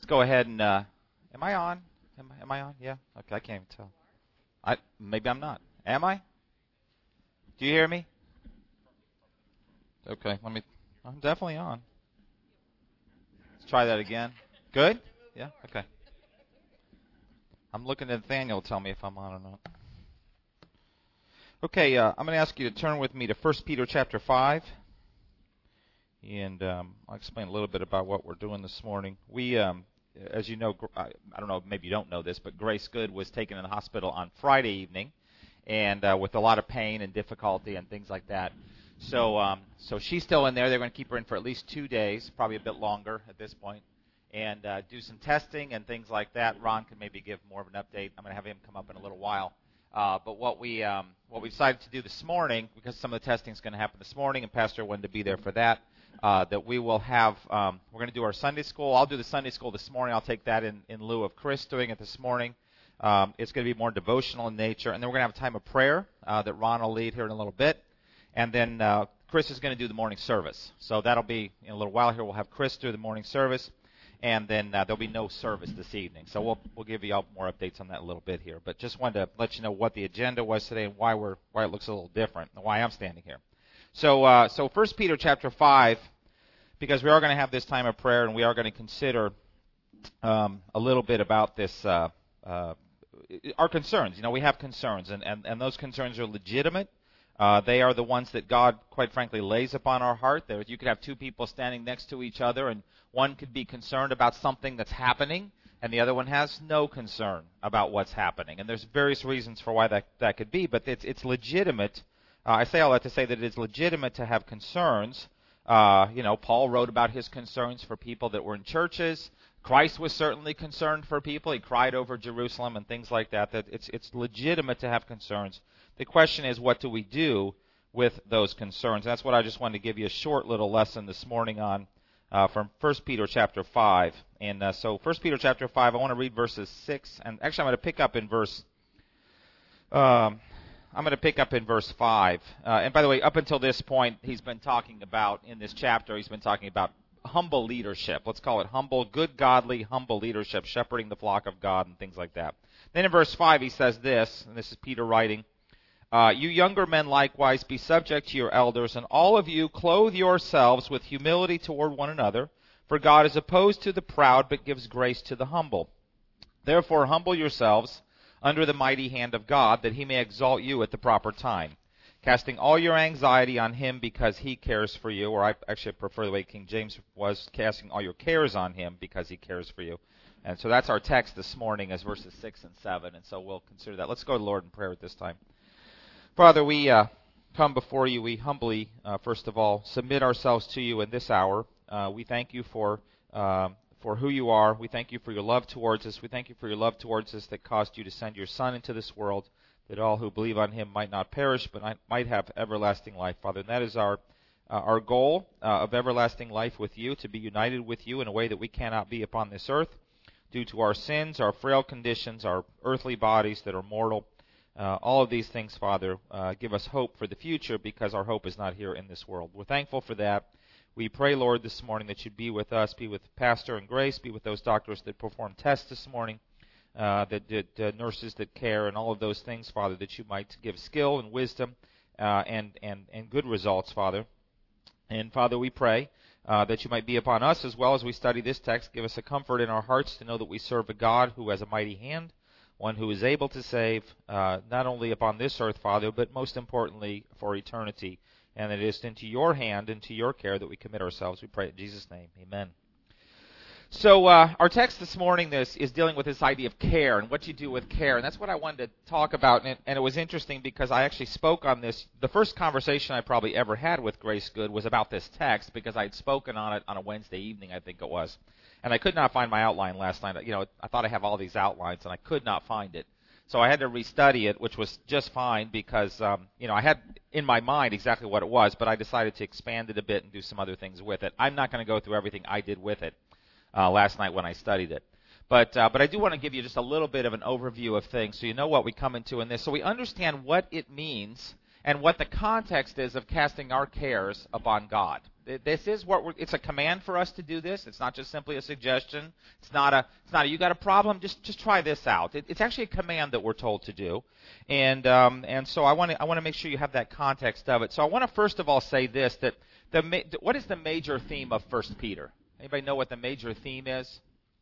Let's go ahead and, am I on? Am I on? Yeah? Okay, I can't even tell. Maybe I'm not. Am I? Do you hear me? Okay, I'm definitely on. Let's try that again. Good? Yeah? Okay. I'm looking at Nathaniel to tell me if I'm on or not. Okay, I'm going to ask you to turn with me to 1 Peter chapter 5. And I'll explain a little bit about what we're doing this morning. We, as you know, I don't know, maybe you don't know this, but Grace Good was taken in the hospital on Friday evening, and with a lot of pain and difficulty and things like that. So she's still in there. They're going to keep her in for at least 2 days, probably a bit longer at this point, and do some testing and things like that. Ron can maybe give more of an update. I'm going to have him come up in a little while. But what we decided to do this morning, because some of the testing is going to happen this morning, and Pastor wanted to be there for that. That we will have, we're going to do our Sunday school. I'll do the Sunday school this morning. I'll take that in lieu of Chris doing it this morning. It's going to be more devotional in nature. And then we're going to have a time of prayer that Ron will lead here in a little bit. And then Chris is going to do the morning service. So that'll be in a little while here. We'll have Chris do the morning service. And then there'll be no service this evening. So we'll give you all more updates on that in a little bit here. But just wanted to let you know what the agenda was today and why it looks a little different and why I'm standing here. So 1 Peter chapter 5, because we are going to have this time of prayer and we are going to consider a little bit about this, our concerns. You know, we have concerns, and those concerns are legitimate. They are the ones that God, quite frankly, lays upon our heart. You could have two people standing next to each other, and one could be concerned about something that's happening, and the other one has no concern about what's happening. And there's various reasons for why that could be, but it's legitimate. I say all that to say that it's legitimate to have concerns. Paul wrote about his concerns for people that were in churches. Christ was certainly concerned for people. He cried over Jerusalem and things like that. That it's legitimate to have concerns. The question is, what do we do with those concerns? That's what I just wanted to give you a short little lesson this morning on from 1 Peter chapter 5. And so 1 Peter chapter 5, I want to read verses 6. And actually, I'm going to pick up in verse 5. And by the way, up until this point, he's been talking about, in this chapter, he's been talking about humble leadership. Let's call it humble, good, godly, humble leadership, shepherding the flock of God and things like that. Then in verse 5, he says this, and this is Peter writing, you younger men likewise be subject to your elders, and all of you clothe yourselves with humility toward one another, for God is opposed to the proud, but gives grace to the humble. Therefore humble yourselves under the mighty hand of God, that he may exalt you at the proper time, casting all your anxiety on him because he cares for you, or I actually prefer the way King James was, casting all your cares on him because he cares for you. And so that's our text this morning, as verses 6 and 7, and so we'll consider that. Let's go to the Lord in prayer at this time. Father, we come before you. We humbly, first of all, submit ourselves to you in this hour. We thank you for who you are. We thank you for your love towards us. We thank you for your love towards us that caused you to send your Son into this world, that all who believe on him might not perish, but might have everlasting life, Father. And that is our goal of everlasting life with you, to be united with you in a way that we cannot be upon this earth due to our sins, our frail conditions, our earthly bodies that are mortal. All of these things, Father, give us hope for the future, because our hope is not here in this world. We're thankful for that. We pray, Lord, this morning that you'd be with us, be with Pastor and Grace, be with those doctors that perform tests this morning, nurses that care, and all of those things, Father, that you might give skill and wisdom and good results, Father. And, Father, we pray that you might be upon us as well as we study this text. Give us a comfort in our hearts to know that we serve a God who has a mighty hand, one who is able to save, not only upon this earth, Father, but most importantly for eternity. And it is into your hand, into your care that we commit ourselves. We pray in Jesus' name. Amen. So our text this morning is dealing with this idea of care and what you do with care. And that's what I wanted to talk about. And it was interesting because I actually spoke on this. The first conversation I probably ever had with Grace Good was about this text, because I had spoken on it on a Wednesday evening, I think it was. And I could not find my outline last night. I thought I have all these outlines, and I could not find it. So I had to restudy it, which was just fine because, I had in my mind exactly what it was, but I decided to expand it a bit and do some other things with it. I'm not going to go through everything I did with it last night when I studied it. But I do want to give you just a little bit of an overview of things so you know what we come into in this. So we understand what it means and what the context is of casting our cares upon God. This is it's a command for us to do this. It's not just simply a suggestion. It's not you got a problem, just try this out. It's actually a command that we're told to do. And so I want to make sure you have that context of it. So I want to first of all say this, that what is the major theme of 1 Peter? Anybody know what the major theme is?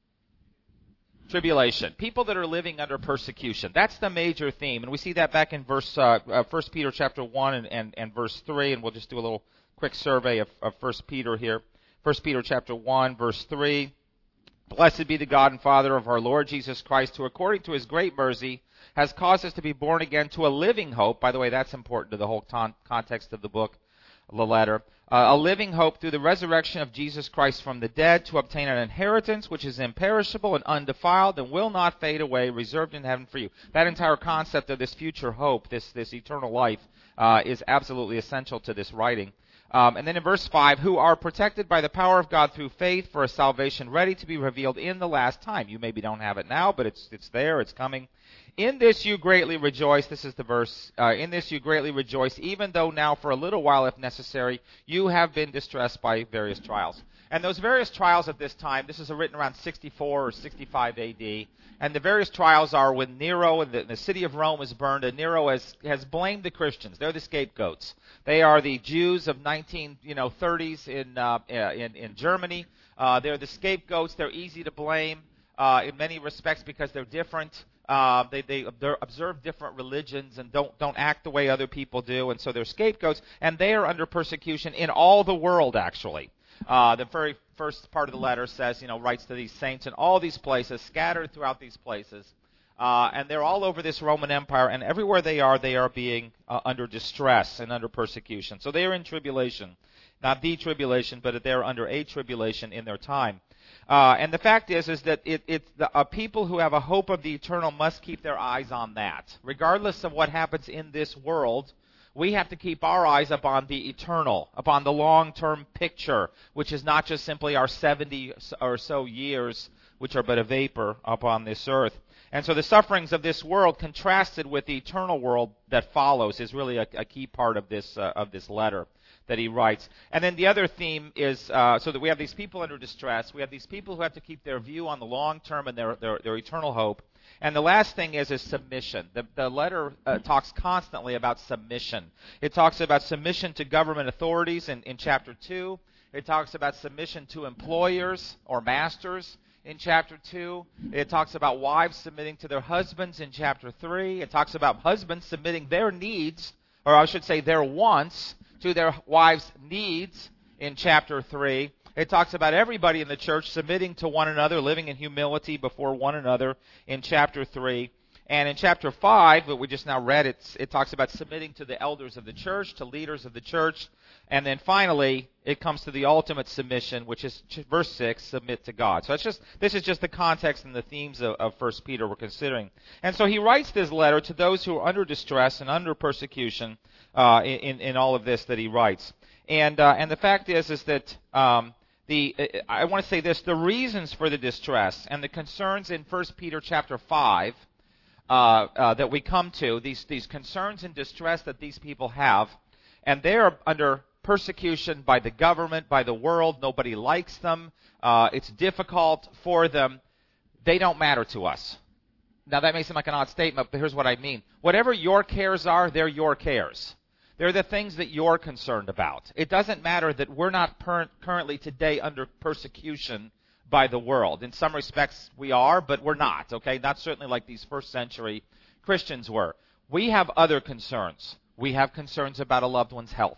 Tribulation. People that are living under persecution. That's the major theme. And we see that back in 1 Peter chapter 1 and verse 3, and we'll just do a little quick survey of 1 Peter here. 1 Peter chapter 1, verse 3. Blessed be the God and Father of our Lord Jesus Christ, who according to his great mercy has caused us to be born again to a living hope. By the way, that's important to the whole context of the book, the letter. A living hope through the resurrection of Jesus Christ from the dead, to obtain an inheritance which is imperishable and undefiled and will not fade away, reserved in heaven for you. That entire concept of this future hope, this eternal life, is absolutely essential to this writing. And then in verse 5, who are protected by the power of God through faith for a salvation ready to be revealed in the last time. You maybe don't have it now, but it's there, it's coming. In this you greatly rejoice, this is the verse, in this you greatly rejoice, even though now for a little while, if necessary, you have been distressed by various trials. And those various trials at this time, this is written around 64 or 65 AD, and the various trials are when Nero and the city of Rome is burned, and Nero has blamed the Christians. They're the scapegoats. They are the Jews of 1930s in Germany. They're the scapegoats. They're easy to blame in many respects because they're different. They observe different religions and don't act the way other people do, and so they're scapegoats, and they are under persecution in all the world, actually. The very first part of the letter says, writes to these saints in all these places, scattered throughout these places, and they're all over this Roman Empire, and everywhere they are being under distress and under persecution. So they are in tribulation, not the tribulation, but they're under a tribulation in their time. And the fact is that people who have a hope of the eternal must keep their eyes on that. Regardless of what happens in this world, we have to keep our eyes upon the eternal, upon the long-term picture, which is not just simply our 70 or so years, which are but a vapor upon this earth. And so the sufferings of this world contrasted with the eternal world that follows is really a key part of this letter that he writes. And then the other theme is, so that we have these people under distress, we have these people who have to keep their view on the long term and their eternal hope. And the last thing is submission. The letter talks constantly about submission. It talks about submission to government authorities in chapter 2. It talks about submission to employers or masters in chapter 2. It talks about wives submitting to their husbands in chapter 3. It talks about husbands submitting their needs, or I should say their wants, to their wives' needs in chapter 3. It talks about everybody in the church submitting to one another, living in humility before one another in chapter 3. And in chapter 5, that we just now read, it talks about submitting to the elders of the church, to leaders of the church. And then finally, it comes to the ultimate submission, which is verse 6, submit to God. So this is just the context and the themes of 1 Peter we're considering. And so he writes this letter to those who are under distress and under persecution in all of this that he writes. And the fact is that I want to say this, the reasons for the distress and the concerns in 1 Peter chapter 5 that we come to, these concerns and distress that these people have, and they are under persecution by the government, by the world. Nobody likes them. It's difficult for them. They don't matter to us. Now, that may seem like an odd statement, but here's what I mean. Whatever your cares are, they're your cares. They're the things that you're concerned about. It doesn't matter that we're not currently today under persecution by the world. In some respects, we are, but we're not, okay? Not certainly like these first century Christians were. We have other concerns. We have concerns about a loved one's health.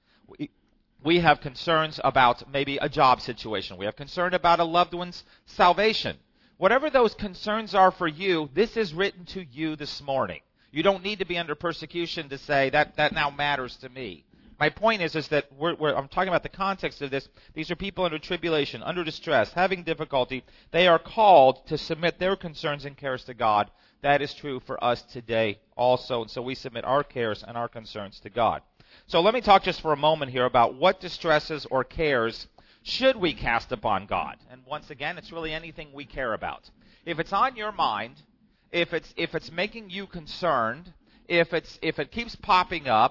We have concerns about maybe a job situation. We have concern about a loved one's salvation. Whatever those concerns are for you, this is written to you this morning. You don't need to be under persecution to say that now matters to me. My point is that I'm talking about the context of this. These are people under tribulation, under distress, having difficulty. They are called to submit their concerns and cares to God. That is true for us today also. And so we submit our cares and our concerns to God. So let me talk just for a moment here about what distresses or cares should we cast upon God. And once again, it's really anything we care about. If it's on your mind, if it's making you concerned, if it keeps popping up,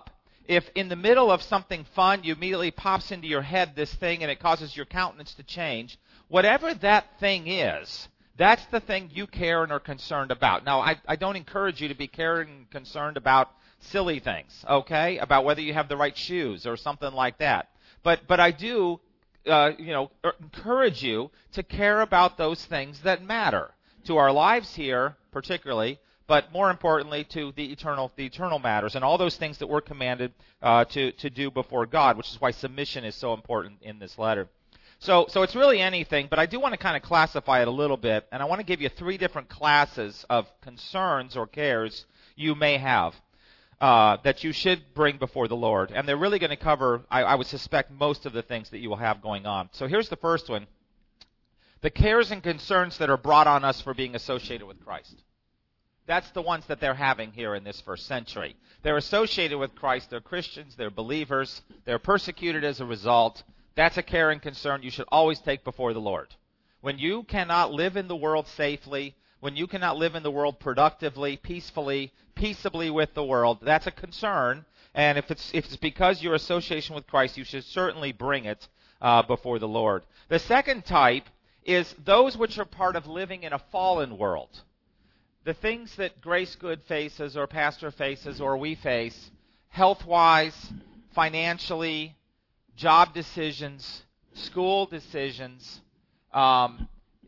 if in the middle of something fun, you immediately pops into your head this thing and it causes your countenance to change, whatever that thing is, that's the thing you care and are concerned about. Now, I don't encourage you to be caring and concerned about silly things, okay? About whether you have the right shoes or something like that. But I do, encourage you to care about those things that matter to our lives here, particularly, but more importantly to the eternal matters and all those things that we're commanded to do before God, which is why submission is so important in this letter. So it's really anything, but I do want to kind of classify it a little bit, and I want to give you 3 different classes of concerns or cares you may have that you should bring before the Lord. And they're really going to cover, I would suspect, most of the things that you will have going on. So here's the first one. The cares and concerns that are brought on us for being associated with Christ. That's the ones that they're having here in this first century. They're associated with Christ. They're Christians. They're believers. They're persecuted as a result. That's a care and concern you should always take before the Lord. When you cannot live in the world safely, when you cannot live in the world productively, peacefully, peaceably with the world, that's a concern. And if it's because your association with Christ, you should certainly bring it before the Lord. The second type is those which are part of living in a fallen world. The things that Grace Good faces or Pastor faces or we face, health-wise, financially, job decisions, school decisions, car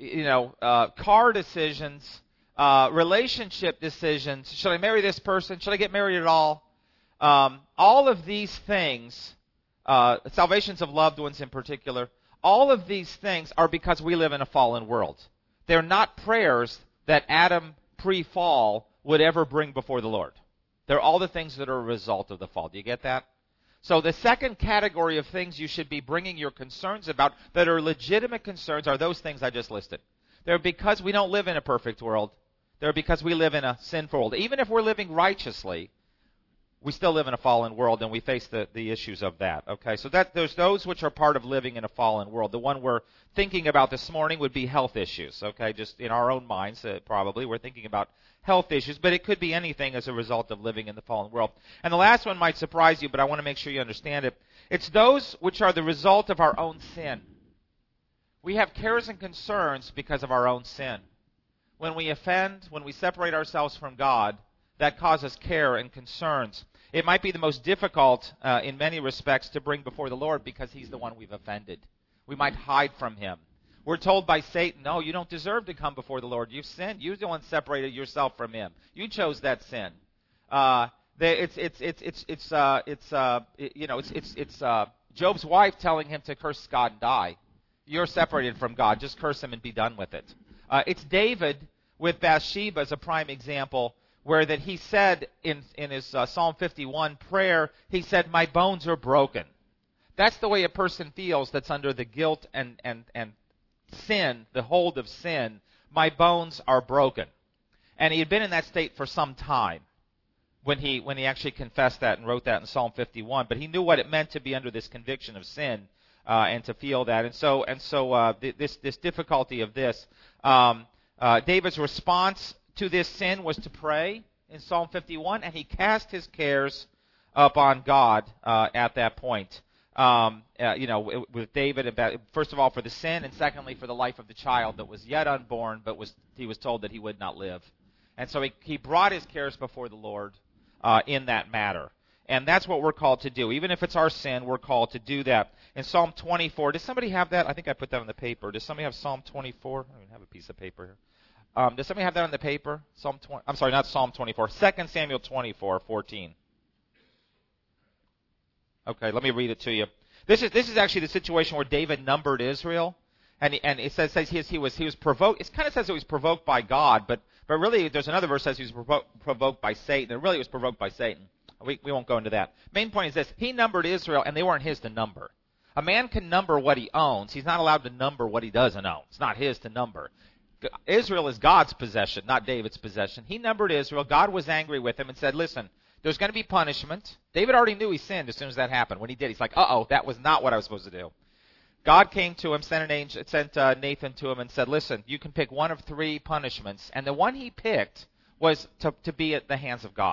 decisions, relationship decisions. Should I marry this person? Should I get married at all? All of these things, salvations of loved ones in particular, all of these things are because we live in a fallen world. They're not prayers that Adam pre-fall would ever bring before the Lord. They're all the things that are a result of the fall. Do you get that? So the second category of things you should be bringing your concerns about that are legitimate concerns are those things I just listed. They're because we don't live in a perfect world. They're because we live in a sinful world. Even if we're living righteously, we still live in a fallen world, and we face the issues of that. Okay, so there's those which are part of living in a fallen world. The one we're thinking about this morning would be health issues. Okay, just in our own minds, probably we're thinking about health issues, but it could be anything as a result of living in the fallen world. And the last one might surprise you, but I want to make sure you understand it. It's those which are the result of our own sin. We have cares and concerns because of our own sin. When we offend, when we separate ourselves from God, that causes care and concerns. It might be the most difficult in many respects to bring before the Lord because He's the one we've offended. We might hide from Him. We're told by Satan, no, you don't deserve to come before the Lord. You've sinned. You're the one separated yourself from Him. You chose that sin. It's Job's wife telling him to curse God and die. You're separated from God. Just curse Him and be done with it. It's David with Bathsheba as a prime example, where that he said in his Psalm 51 prayer, he said, "My bones are broken." That's the way a person feels that's under the guilt and sin, the hold of sin. My bones are broken. And he had been in that state for some time when he actually confessed that and wrote that in Psalm 51. But he knew what it meant to be under this conviction of sin and to feel that. And so this difficulty of this, David's response to this sin was to pray in Psalm 51, and he cast his cares upon God at that point. With David, first of all for the sin, and secondly for the life of the child that was yet unborn, but he was told that he would not live. And so he brought his cares before the Lord in that matter. And that's what we're called to do. Even if it's our sin, we're called to do that. In Psalm 24, does somebody have that? I think I put that on the paper. Does somebody have Psalm 24? I don't even have a piece of paper here. Does somebody have that on the paper? Not Psalm 24. 2 Samuel 24:14. Okay, let me read it to you. This is actually the situation where David numbered Israel, and it says he was provoked. It kind of says it was provoked by God, but really there's another verse that says he was provoked by Satan, and really it was provoked by Satan. We won't go into that. Main point is this: he numbered Israel, and they weren't his to number. A man can number what he owns. He's not allowed to number what he doesn't own. It's not his to number. Israel is God's possession, not David's possession. He numbered Israel. God was angry with him and said, listen, there's going to be punishment. David already knew he sinned as soon as that happened. When he did, he's like, that was not what I was supposed to do. God came to him, sent Nathan to him and said, listen, you can pick one of 3 punishments. And the one he picked was to be at the hands of God.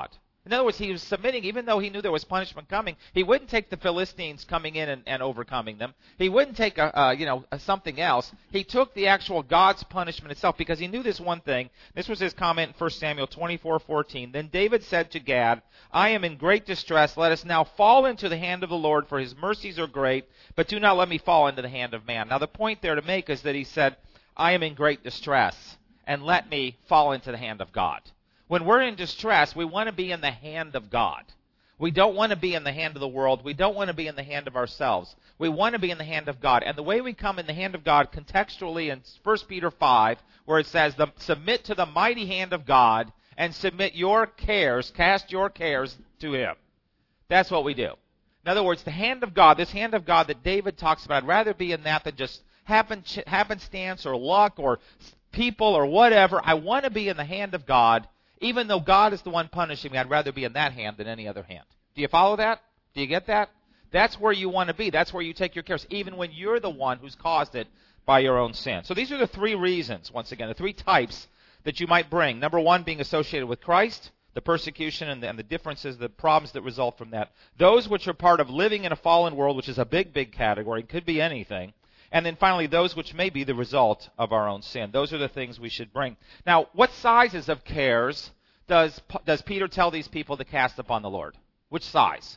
In other words, he was submitting, even though he knew there was punishment coming. He wouldn't take the Philistines coming in and overcoming them. He wouldn't take something else. He took the actual God's punishment itself because he knew this one thing. This was his comment in 1 Samuel 24:14. Then David said to Gad, I am in great distress. Let us now fall into the hand of the Lord, for his mercies are great, but do not let me fall into the hand of man. Now the point there to make is that he said, I am in great distress, and let me fall into the hand of God. When we're in distress, we want to be in the hand of God. We don't want to be in the hand of the world. We don't want to be in the hand of ourselves. We want to be in the hand of God. And the way we come in the hand of God contextually in 1 Peter 5, where it says, submit to the mighty hand of God and submit your cares, cast your cares to him. That's what we do. In other words, the hand of God, this hand of God that David talks about, I'd rather be in that than just happenstance or luck or people or whatever. I want to be in the hand of God. Even though God is the one punishing me, I'd rather be in that hand than any other hand. Do you follow that? Do you get that? That's where you want to be. That's where you take your cares, even when you're the one who's caused it by your own sin. So these are the three reasons, once again, the three types that you might bring. Number one, being associated with Christ, the persecution and the differences, the problems that result from that. Those which are part of living in a fallen world, which is a big, big category. It could be anything. And then finally, those which may be the result of our own sin. Those are the things we should bring. Now, what sizes of cares does Peter tell these people to cast upon the Lord? Which size?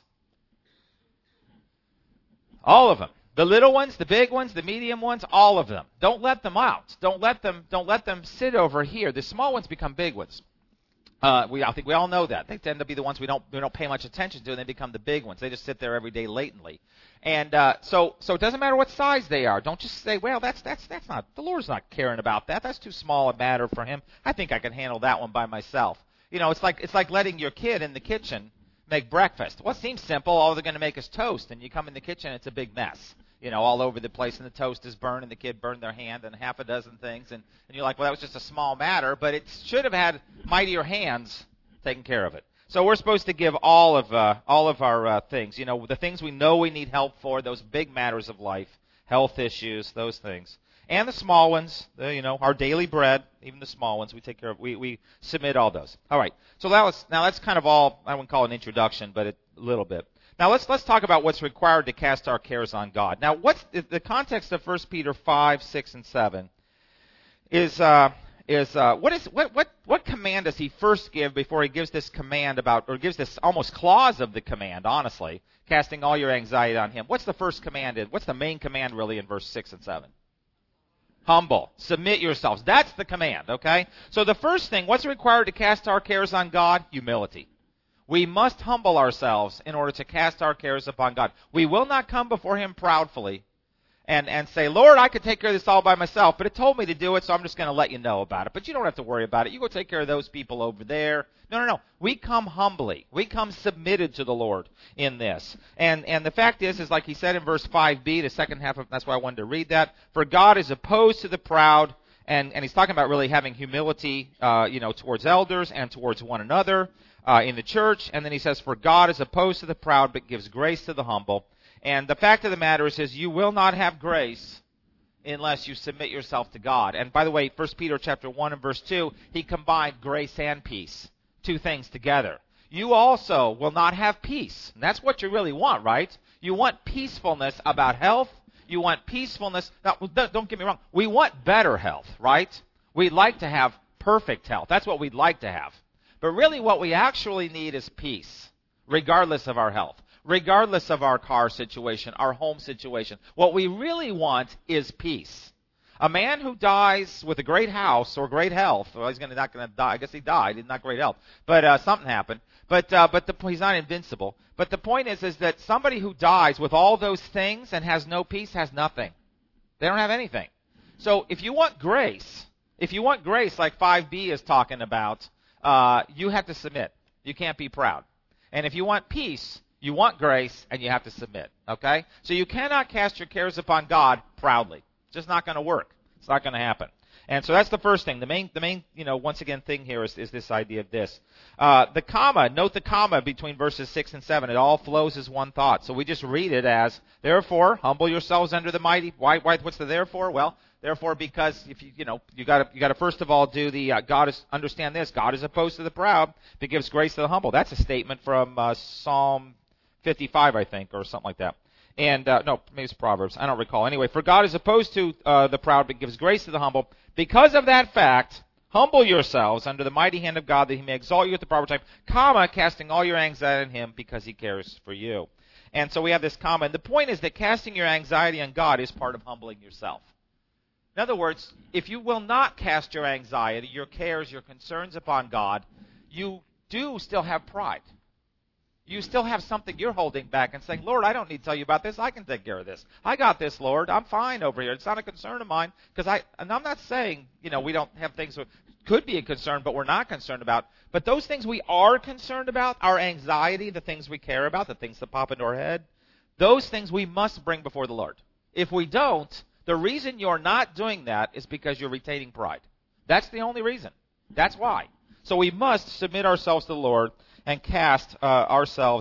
All of them. The little ones, the big ones, the medium ones, all of them. Don't let them out. Don't let them sit over here. The small ones become big ones. I think we all know that. They tend to be the ones we don't pay much attention to, and they become the big ones. They just sit there every day latently. And so it doesn't matter what size they are. Don't just say, well, that's not, the Lord's not caring about that. That's too small a matter for him. I think I can handle that one by myself. You know, it's like letting your kid in the kitchen make breakfast. Well, it seems simple. All they're going to make is toast, and you come in the kitchen, it's a big mess. You know, all over the place, and the toast is burned, and the kid burned their hand, and half a dozen things, and you're like, well, that was just a small matter, but it should have had mightier hands taking care of it. So we're supposed to give all of our things, you know, the things we know we need help for, those big matters of life, health issues, those things, and the small ones, our daily bread, even the small ones, we take care of. We submit all those. All right. So that's kind of all. I wouldn't call it an introduction, but a little bit. Now let's talk about what's required to cast our cares on God. Now, what's the context of 1 Peter 5, 6, and 7 what command does he first give before he gives this command gives this almost clause of the command, honestly, casting all your anxiety on him? What's the first command? What's the main command really in verse 6 and 7? Humble. Submit yourselves. That's the command, okay? So the first thing, what's required to cast our cares on God? Humility. We must humble ourselves in order to cast our cares upon God. We will not come before him proudly and say, Lord, I could take care of this all by myself, but it told me to do it, so I'm just going to let you know about it. But you don't have to worry about it. You go take care of those people over there. No. We come humbly. We come submitted to the Lord in this. And the fact is like he said in verse 5b, the second half of, that's why I wanted to read that. For God is opposed to the proud, and he's talking about really having humility, towards elders and towards one another in the church. And then he says, for God is opposed to the proud, but gives grace to the humble. And the fact of the matter is you will not have grace unless you submit yourself to God. And by the way, 1 Peter chapter 1 and verse 2, he combined grace and peace, two things together. You also will not have peace. And that's what you really want, right? You want peacefulness about health. You want peacefulness. Now, don't get me wrong. We want better health, right? We'd like to have perfect health. That's what we'd like to have. But really what we actually need is peace, regardless of our health. Regardless of our car situation, our home situation. What we really want is peace. A man who dies with a great house or great health, well, he's not going to die. I guess he died. He's not great health. But something happened. But he's not invincible. But the point is that somebody who dies with all those things and has no peace has nothing. They don't have anything. So if you want grace like 5b is talking about, you have to submit. You can't be proud. And if you want peace, you want grace, and you have to submit, okay? So you cannot cast your cares upon God proudly. It's just not going to work. It's not going to happen. And so that's the first thing. The main, once again, thing here is this idea of this. The comma, note the comma between verses 6 and 7. It all flows as one thought. So we just read it as, therefore, humble yourselves under the mighty. Why, what's the therefore? Well, Therefore, because if you got to first of all do the understand this. God is opposed to the proud, but gives grace to the humble. That's a statement from Psalm 55, I think, or something like that. And no, maybe it's Proverbs. I don't recall. Anyway, for God is opposed to the proud, but gives grace to the humble. Because of that fact, humble yourselves under the mighty hand of God, that He may exalt you at the proper time, casting all your anxiety on Him, because He cares for you. And so we have this comma. And the point is that casting your anxiety on God is part of humbling yourself. In other words, if you will not cast your anxiety, your cares, your concerns upon God, you do still have pride. You still have something you're holding back and saying, Lord, I don't need to tell you about this. I can take care of this. I got this, Lord. I'm fine over here. It's not a concern of mine. And I'm not saying, we don't have things that could be a concern, but we're not concerned about. But those things we are concerned about, our anxiety, the things we care about, the things that pop into our head, those things we must bring before the Lord. If we don't, the reason you're not doing that is because you're retaining pride. That's the only reason. That's why. So we must submit ourselves to the Lord and cast our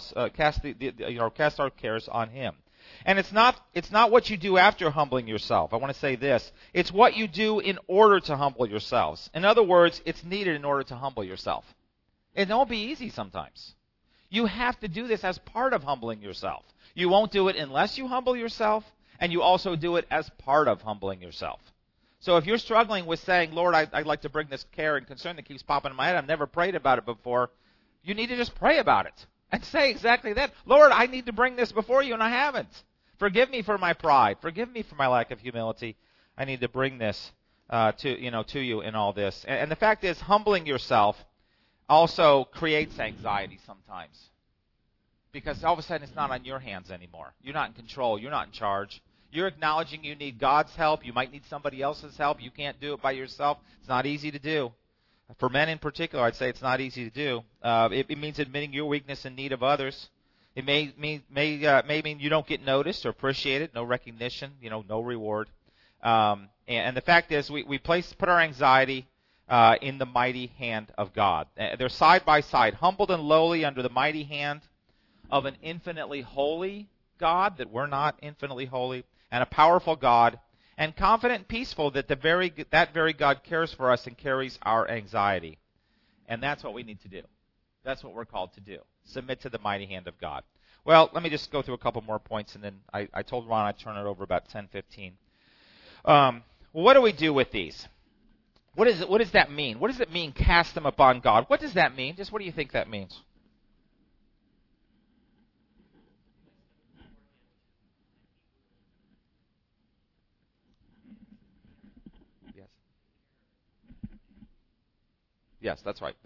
cares on Him. And it's not what you do after humbling yourself. I want to say this. It's what you do in order to humble yourselves. In other words, it's needed in order to humble yourself. It won't be easy sometimes. You have to do this as part of humbling yourself. You won't do it unless you humble yourself, and you also do it as part of humbling yourself. So if you're struggling with saying, Lord, I'd like to bring this care and concern that keeps popping in my head, I've never prayed about it before, you need to just pray about it and say exactly that. Lord, I need to bring this before you, and I haven't. Forgive me for my pride. Forgive me for my lack of humility. I need to bring this to you in all this. And the fact is, humbling yourself also creates anxiety sometimes, because all of a sudden it's not on your hands anymore. You're not in control. You're not in charge. You're acknowledging you need God's help. You might need somebody else's help. You can't do it by yourself. It's not easy to do. For men in particular, I'd say it's not easy to do. It means admitting your weakness and need of others. It may mean you don't get noticed or appreciated, no recognition, no reward. And the fact is, we put our anxiety in the mighty hand of God. They're side by side, humbled and lowly under the mighty hand of an infinitely holy God, that we're not infinitely holy, and a powerful God, and confident and peaceful that that very God cares for us and carries our anxiety. And that's what we need to do. That's what we're called to do. Submit to the mighty hand of God. Well, let me just go through a couple more points, and then I told Ron I'd turn it over about 10:15. Well, what do we do with these? What does that mean? What does it mean, cast them upon God? What does that mean? Just what do you think that means? Yes, that's right.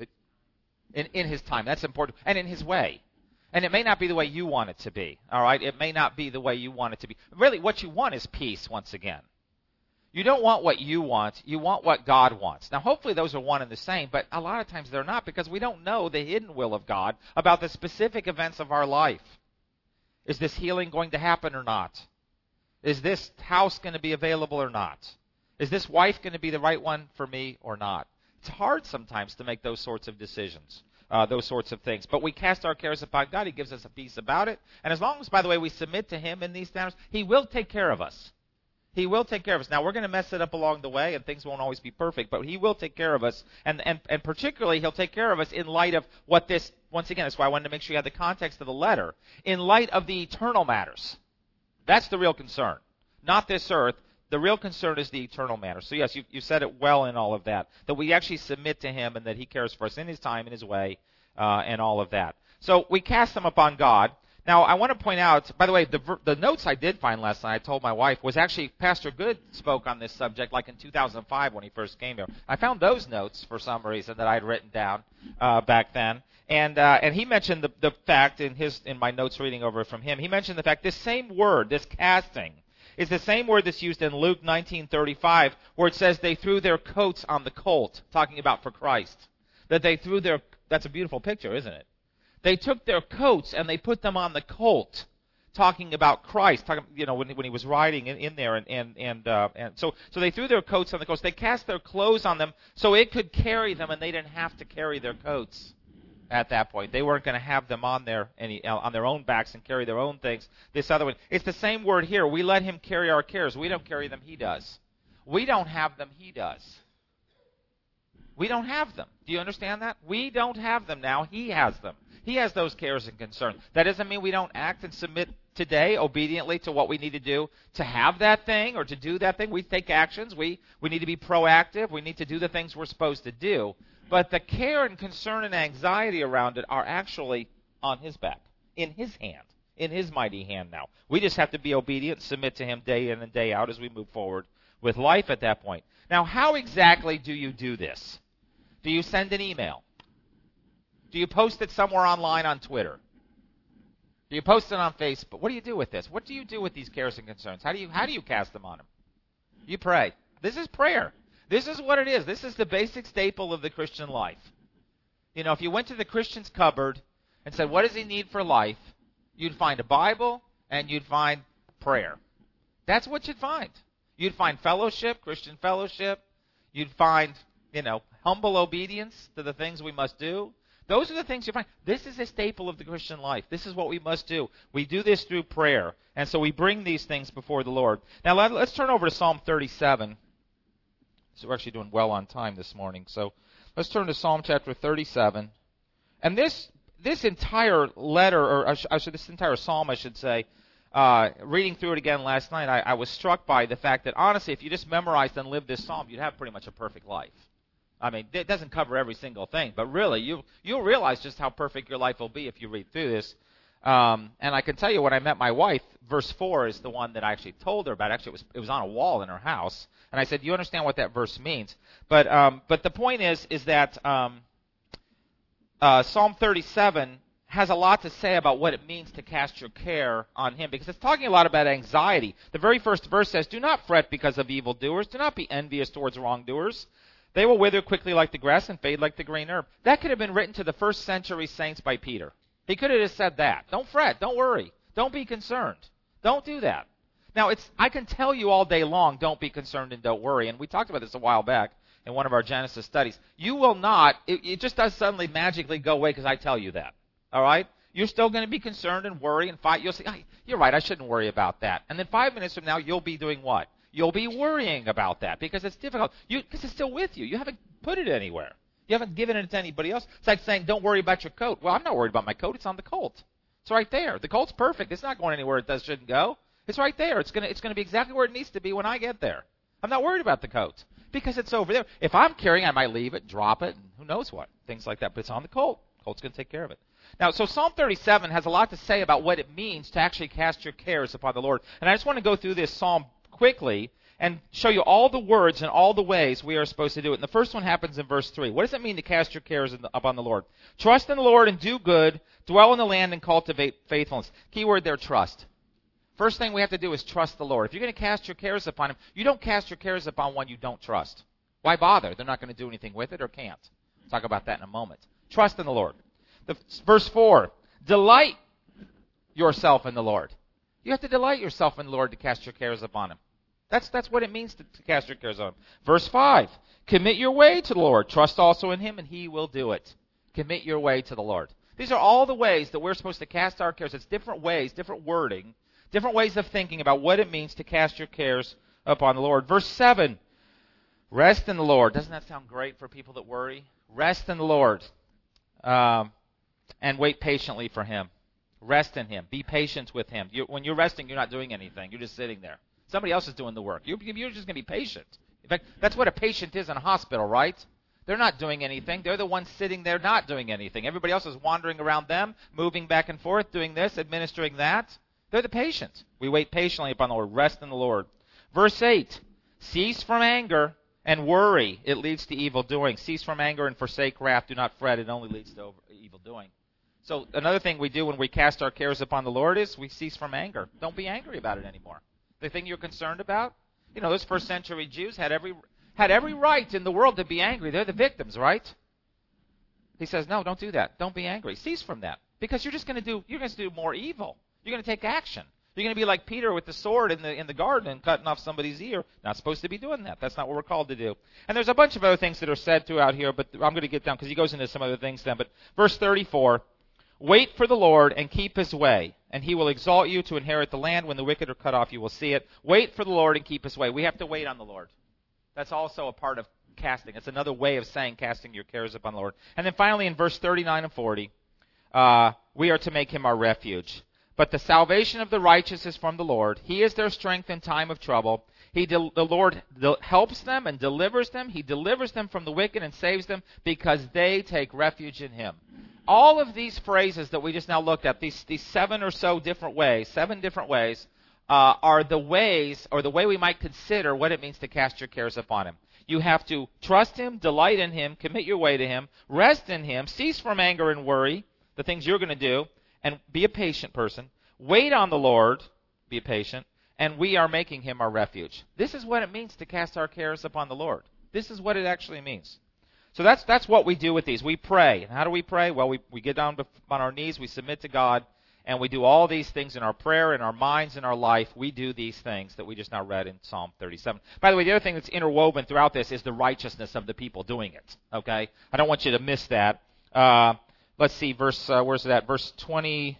In His time, that's important, and in His way. And it may not be the way you want it to be, all right? It may not be the way you want it to be. Really, what you want is peace, once again. You don't want what you want. You want what God wants. Now, hopefully those are one and the same, but a lot of times they're not, because we don't know the hidden will of God about the specific events of our life. Is this healing going to happen or not? Is this house going to be available or not? Is this wife going to be the right one for me or not? It's hard sometimes to make those sorts of decisions, those sorts of things. But we cast our cares upon God. He gives us a peace about it. And as long as, by the way, we submit to Him in these matters, He will take care of us. He will take care of us. Now, we're going to mess it up along the way, and things won't always be perfect, but He will take care of us. And particularly, He'll take care of us in light of what this, once again, that's why I wanted to make sure you had the context of the letter, in light of the eternal matters. That's the real concern. Not this earth. The real concern is the eternal matter. So yes, you said it well in all of that we actually submit to Him and that He cares for us in His time, in His way, and all of that. So we cast them upon God. Now, I want to point out, by the way, the notes I did find last night, I told my wife, was actually Pastor Good spoke on this subject like in 2005 when he first came here. I found those notes for some reason that I had written down back then. And he mentioned the fact in my notes reading over from him, he mentioned the fact this same word, this casting, is the same word that's used in Luke 19:35, where it says they threw their coats on the colt, talking about for Christ. That's a beautiful picture, isn't it? They took their coats and they put them on the colt, talking about Christ, when he was riding in there, and so they threw their coats on the coats. They cast their clothes on them so it could carry them, and they didn't have to carry their coats. At that point, they weren't going to have them on their own backs and carry their own things. This other one, it's the same word here. We let Him carry our cares. We don't carry them; He does. We don't have them, He does. We don't have them. Do you understand that? We don't have them now. He has them. He has those cares and concerns. That doesn't mean we don't act and submit today obediently to what we need to do to have that thing or to do that thing. We take actions. We need to be proactive. We need to do the things we're supposed to do. But the care and concern and anxiety around it are actually on His back, in His hand, in His mighty hand now. We just have to be obedient, submit to Him day in and day out as we move forward with life at that point. Now, how exactly do you do this? Do you send an email? Do you post it somewhere online on Twitter? Do you post it on Facebook? What do you do with this? What do you do with these cares and concerns? How do you cast them on Him? You pray. This is prayer. This is what it is. This is the basic staple of the Christian life. You know, if you went to the Christian's cupboard and said, what does he need for life? You'd find a Bible and you'd find prayer. That's what you'd find. You'd find fellowship, Christian fellowship. You'd find, humble obedience to the things we must do. Those are the things you find. This is a staple of the Christian life. This is what we must do. We do this through prayer. And so we bring these things before the Lord. Now let's turn over to Psalm 37. So we're actually doing well on time this morning. So let's turn to Psalm chapter 37. And this entire letter, or this entire psalm, I should say, reading through it again last night, I was struck by the fact that, honestly, if you just memorized and lived this psalm, you'd have pretty much a perfect life. I mean, it doesn't cover every single thing, but really, you'll realize just how perfect your life will be if you read through this. And I can tell you, when I met my wife, verse 4 is the one that I actually told her about. Actually, it was on a wall in her house, and I said, "You understand what that verse means?" But the point is that Psalm 37 has a lot to say about what it means to cast your care on Him, because it's talking a lot about anxiety. The very first verse says, "Do not fret because of evildoers. Do not be envious towards wrongdoers. They will wither quickly like the grass and fade like the green herb." That could have been written to the first century saints by Peter. He could have just said that. Don't fret. Don't worry. Don't be concerned. Don't do that. Now, I can tell you all day long, don't be concerned and don't worry. And we talked about this a while back in one of our Genesis studies. You will not, it just does suddenly magically go away because I tell you that. All right? You're still going to be concerned and worry and fight. You'll say, oh, you're right, I shouldn't worry about that. And then 5 minutes from now, you'll be doing what? You'll be worrying about that because it's difficult. Because it's still with you. You haven't put it anywhere. You haven't given it to anybody else. It's like saying, don't worry about your coat. Well, I'm not worried about my coat. It's on the colt. It's right there. The colt's perfect. It's not going anywhere it shouldn't go. It's right there. It's going to be exactly where it needs to be when I get there. I'm not worried about the coat because it's over there. If I'm carrying, I might leave it, drop it, and who knows what. Things like that. But it's on the colt. The colt's going to take care of it. Now, so Psalm 37 has a lot to say about what it means to actually cast your cares upon the Lord. And I just want to go through this psalm quickly and show you all the words and all the ways we are supposed to do it. And the first one happens in verse 3. What does it mean to cast your cares upon the Lord? Trust in the Lord and do good. Dwell in the land and cultivate faithfulness. Key word there, trust. First thing we have to do is trust the Lord. If you're going to cast your cares upon Him, you don't cast your cares upon one you don't trust. Why bother? They're not going to do anything with it or can't. We'll talk about that in a moment. Trust in the Lord. Verse 4. Delight yourself in the Lord. You have to delight yourself in the Lord to cast your cares upon Him. That's what it means to cast your cares on Him. Verse 5, commit your way to the Lord. Trust also in Him, and He will do it. Commit your way to the Lord. These are all the ways that we're supposed to cast our cares. It's different ways, different wording, different ways of thinking about what it means to cast your cares upon the Lord. Verse 7, rest in the Lord. Doesn't that sound great for people that worry? Rest in the Lord and wait patiently for Him. Rest in Him. Be patient with Him. When you're resting, you're not doing anything. You're just sitting there. Somebody else is doing the work. You're just going to be patient. In fact, that's what a patient is in a hospital, right? They're not doing anything. They're the ones sitting there not doing anything. Everybody else is wandering around them, moving back and forth, doing this, administering that. They're the patient. We wait patiently upon the Lord. Rest in the Lord. Verse 8, cease from anger and worry. It leads to evil doing. Cease from anger and forsake wrath. Do not fret. It only leads to evil doing. So another thing we do when we cast our cares upon the Lord is we cease from anger. Don't be angry about it anymore. The thing you're concerned about, those first century Jews had every right in the world to be angry. They're the victims, right? He says, no, don't do that. Don't be angry. Cease from that. Because you're going to do more evil. You're going to take action. You're going to be like Peter with the sword in the garden and cutting off somebody's ear. Not supposed to be doing that. That's not what we're called to do. And there's a bunch of other things that are said throughout here, but I'm going to get down because he goes into some other things then. But verse 34, wait for the Lord and keep His way, and He will exalt you to inherit the land. When the wicked are cut off, you will see it. Wait for the Lord and keep His way. We have to wait on the Lord. That's also a part of casting. It's another way of saying casting your cares upon the Lord. And then finally in verse 39 and 40, we are to make him our refuge. But the salvation of the righteous is from the Lord. He is their strength in time of trouble. The Lord helps them and delivers them. He delivers them from the wicked and saves them because they take refuge in him. All of these phrases that we just now looked at, these seven different ways, are the ways, or the way we might consider what it means to cast your cares upon him. You have to trust him, delight in him, commit your way to him, rest in him, cease from anger and worry, the things you're going to do, and be a patient person. Wait on the Lord, be patient, and we are making him our refuge. This is what it means to cast our cares upon the Lord. This is what it actually means. So that's what we do with these. We pray. And how do we pray? Well, we get down on our knees, we submit to God, and we do all these things in our prayer, in our minds, in our life. We do these things that we just now read in Psalm 37. By the way, the other thing that's interwoven throughout this is the righteousness of the people doing it. Okay? I don't want you to miss that. Let's see, where's it at? Verse 20.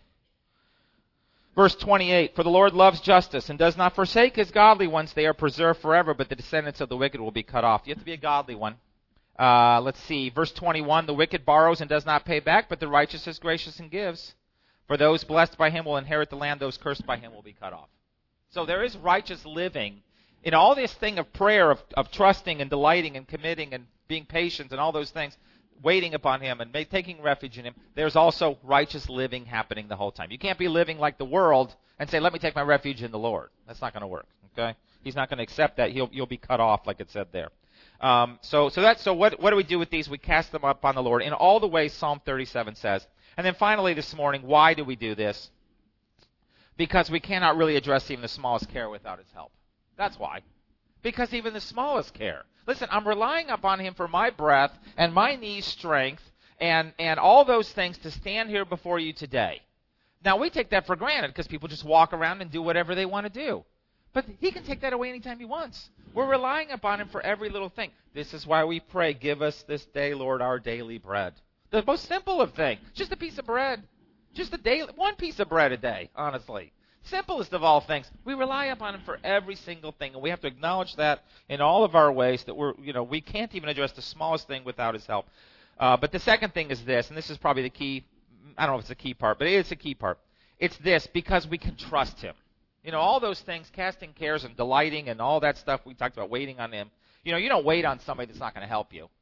Verse 28, for the Lord loves justice and does not forsake his godly ones. They are preserved forever, but the descendants of the wicked will be cut off. You have to be a godly one. Let's see, verse 21, the wicked borrows and does not pay back, but the righteous is gracious and gives. For those blessed by him will inherit the land, those cursed by him will be cut off. So there is righteous living in all this thing of prayer, of trusting and delighting and committing and being patient and all those things, waiting upon him and taking refuge in him. There's also righteous living happening the whole time. You can't be living like the world and say, let me take my refuge in the Lord. That's not going to work. Okay? He's not going to accept that. You'll be cut off, like it said there. So what do we do with these? We cast them up on the Lord in all the ways Psalm 37 says. And then finally this morning, why do we do this? Because we cannot really address even the smallest care without his help. That's why. Because even the smallest care. Listen, I'm relying upon him for my breath and my knee's strength and all those things to stand here before you today. Now, we take that for granted because people just walk around and do whatever they want to do. But he can take that away anytime he wants. We're relying upon him for every little thing. This is why we pray, give us this day, Lord, our daily bread. The most simple of things. Just a piece of bread. Just one piece of bread a day, honestly. Simplest of all things. We rely upon him for every single thing, and we have to acknowledge that in all of our ways that we can't even address the smallest thing without his help. But the second thing is this, and this is probably the key. I don't know if it's the key part, but it is a key part. It's this, because we can trust him. All those things, casting cares and delighting and all that stuff we talked about, waiting on him. You don't wait on somebody that's not going to help you.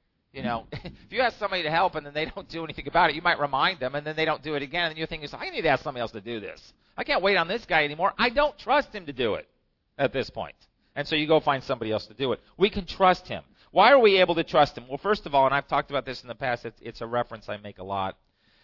If you ask somebody to help and then they don't do anything about it, you might remind them and then they don't do it again. And you're thinking, I need to ask somebody else to do this. I can't wait on this guy anymore. I don't trust him to do it at this point. And so you go find somebody else to do it. We can trust him. Why are we able to trust him? Well, first of all, and I've talked about this in the past, it's a reference I make a lot.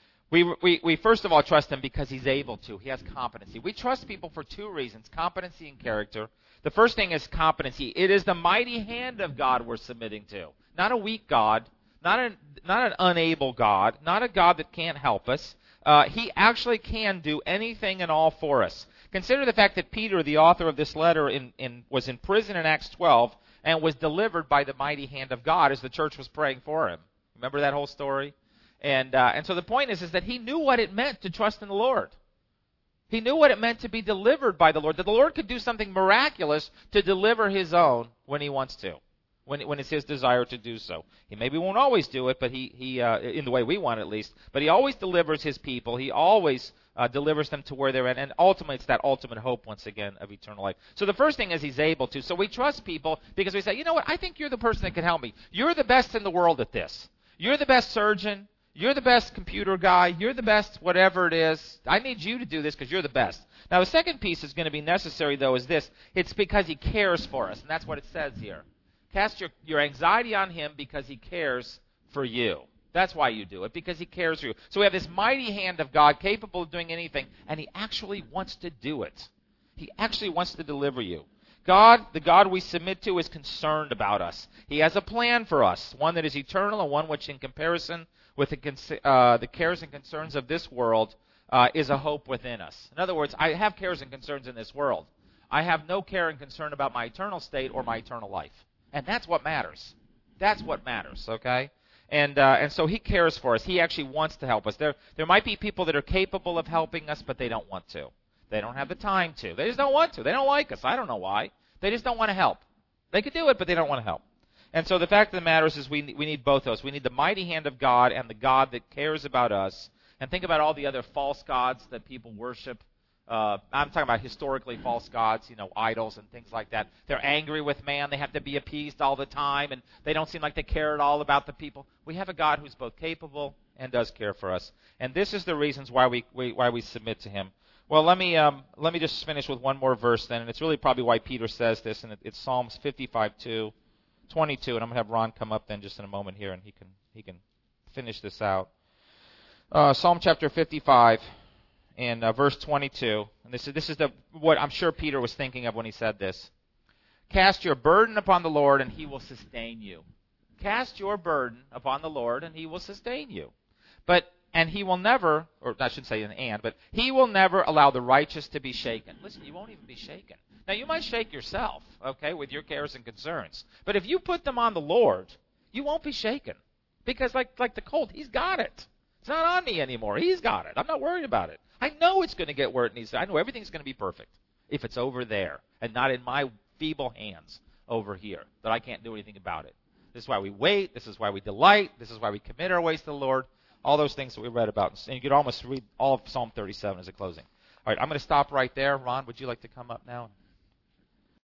We first of all trust him because he's able to. He has competency. We trust people for two reasons, competency and character. The first thing is competency. It is the mighty hand of God we're submitting to. Not a weak God, not an unable God, not a God that can't help us. He actually can do anything and all for us. Consider the fact that Peter, the author of this letter, was in prison in Acts 12 and was delivered by the mighty hand of God as the church was praying for him. Remember that whole story? And so the point is that he knew what it meant to trust in the Lord. He knew what it meant to be delivered by the Lord, that the Lord could do something miraculous to deliver his own when he wants to, when it's his desire to do so. He maybe won't always do it, but he in the way we want at least, but he always delivers his people. He always delivers them to where they're at, and ultimately it's that ultimate hope, once again, of eternal life. So the first thing is he's able to. So we trust people because we say, you know what, I think you're the person that can help me. You're the best in the world at this. You're the best surgeon. You're the best computer guy. You're the best whatever it is. I need you to do this because you're the best. Now, the second piece is going to be necessary, though, is this. It's because he cares for us, and that's what it says here. Cast your anxiety on him because he cares for you. That's why you do it, because he cares for you. So we have this mighty hand of God capable of doing anything, and he actually wants to do it. He actually wants to deliver you. God, the God we submit to, is concerned about us. He has a plan for us, one that is eternal and one which, in comparison with the cares and concerns of this world, is a hope within us. In other words, I have cares and concerns in this world. I have no care and concern about my eternal state or my eternal life. And that's what matters. That's what matters, okay? And so he cares for us. He actually wants to help us. There might be people that are capable of helping us, but they don't want to. They don't have the time to. They just don't want to. They don't like us. I don't know why. They just don't want to help. They could do it, but they don't want to help. And so the fact of the matter is we need both those. We need the mighty hand of God and the God that cares about us. And think about all the other false gods that people worship. I'm talking about historically false gods, idols and things like that. They're angry with man. They have to be appeased all the time, and they don't seem like they care at all about the people. We have a God who's both capable and does care for us. And this is the reasons why we submit to him. Well, let me just finish with one more verse then, and it's really probably why Peter says this, and it's Psalms 55:22, and I'm going to have Ron come up then just in a moment here, and he can finish this out. Psalm chapter 55. In verse 22, and this is what I'm sure Peter was thinking of when he said this. Cast your burden upon the Lord, and he will sustain you. Cast your burden upon the Lord, and he will sustain you. And he will never, or I shouldn't say but he will never allow the righteous to be shaken. Listen, you won't even be shaken. Now, you might shake yourself, okay, with your cares and concerns. But if you put them on the Lord, you won't be shaken. Because like the colt, he's got it. It's not on me anymore. He's got it. I'm not worried about it. I know it's going to get where it needs to. I know everything's going to be perfect if it's over there and not in my feeble hands over here, that I can't do anything about it. This is why we wait. This is why we delight. This is why we commit our ways to the Lord. All those things that we read about. And you could almost read all of Psalm 37 as a closing. All right, I'm going to stop right there. Ron, would you like to come up now?